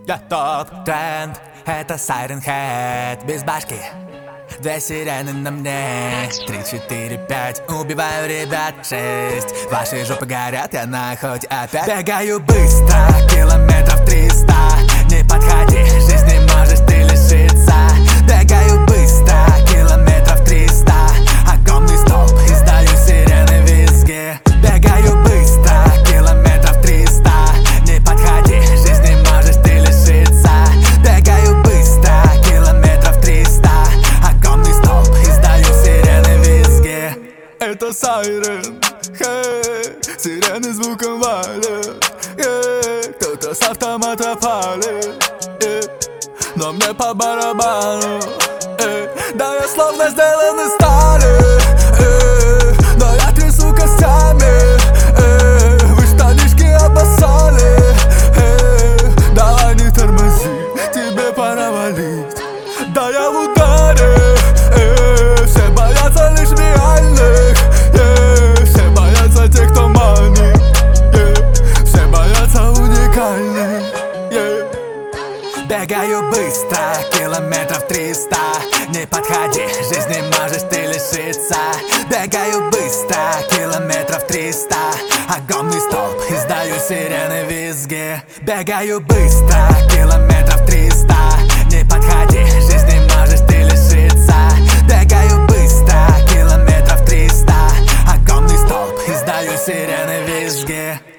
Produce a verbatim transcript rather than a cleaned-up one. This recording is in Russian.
Я топ-тренд, это Siren Head. Без башки, две сирены на мне. Три, четыре, пять, убиваю ребят. Шесть, ваши жопы горят, я на охоте опять. Бегаю быстро, километров триста. Не подходи, жизни можешь ты лишиться. Бегаю быстро, километров триста. Огромный столб, издаю сирены визги. Бегаю быстро, километров триста. Не подходи, жизни можешь ты лишиться. Бегаю быстро, километров триста. Огромный столб, издаю сирены визги. Это Siren Head, сирены звуком валят, yeah. Кто-то с автомата палит, yeah. Но мне по барабану, yeah. Да я словно сделан из стали, yeah. Но я трясу костями, yeah. Вы штанишки обоссали, yeah. Давай не тормози, тебе пора валить. Да я в ударе, yeah. Все боятся лишь реальных, yeah. Все боятся тех, кто манит, yeah. Все боятся уникальных, yeah. Бегаю быстро, километров триста. Не подходи, жизни можешь ты лишиться. Бегаю быстро, километров триста. Огромный столб, издаю сирены визги. Бегаю быстро, километров триста. Не подходи, жизни можешь ты лишиться. Бегаю быстро, километров триста. Огромный столб, издаю сирены визги.